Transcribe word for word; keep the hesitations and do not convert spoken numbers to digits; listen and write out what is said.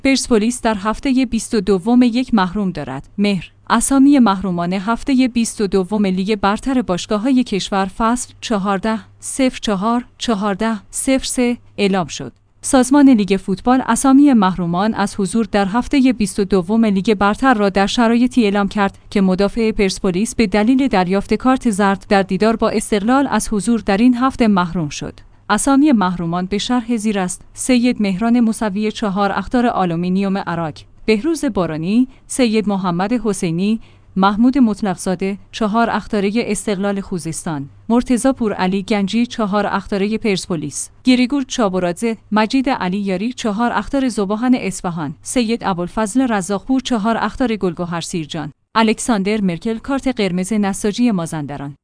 پرسپولیس در هفته بیست و دوم یک محروم دارد. مهر. اسامی محرومان هفته بیست و دوم لیگ برتر باشگاه‌های کشور فصل چهارده صفر چهار چهارده صفر سه اعلام شد. سازمان لیگ فوتبال اسامی محرومان از حضور در هفته بیست و دوم لیگ برتر را در شرایطی اعلام کرد که مدافع پرسپولیس به دلیل دریافت کارت زرد در دیدار با استقلال از حضور در این هفته محروم شد. اسامی محرومان به شرح زیر است: سید مهران موسوی چهار اخطار آلومینیوم عراق، بهروز بارانی، سید محمد حسینی، محمود مطلقزاده چهار اخطاره استقلال خوزستان، مرتضی پورعلی گنجی چهار اخطاره پرسپولیس، گریگور چابورادزه، مجید علی یاری چهار اخطار ذوباهن اصفهان، سید ابوالفضل رزاقپور چهار اخطار گلگهر سیرجان، الکساندر مرکل کارت قرمز نساجی مازندران.